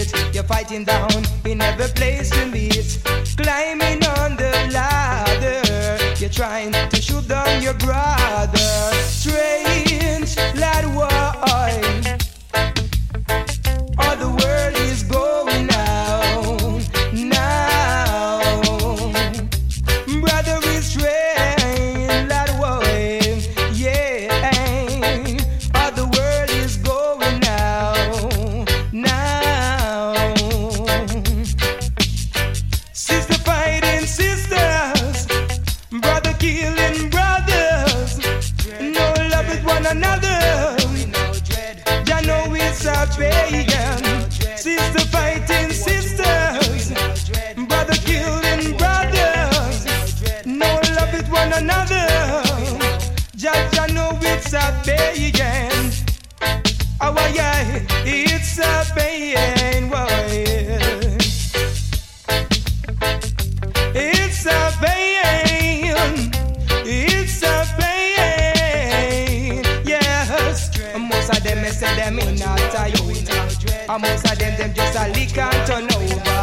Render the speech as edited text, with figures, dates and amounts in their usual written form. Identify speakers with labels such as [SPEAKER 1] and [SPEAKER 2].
[SPEAKER 1] hate. You're fighting down in every place to meet. Climbing on the ladder, you're trying to shoot down your brother. Strange lad, why? All the world is going now. Brother is strange lad, why? Yeah. All the world is going now. Sister fighting sisters, brother killing brothers. No love with one another. Ya know it's a pagan. Sister fighting sisters, brother killing brothers. No love with one another. Ya know it's a pagan. Oh yeah, it's a pain. It's a pain. It's a pain. Yes. Most of them say them in a Toyota. And most of them just a lick and turn over.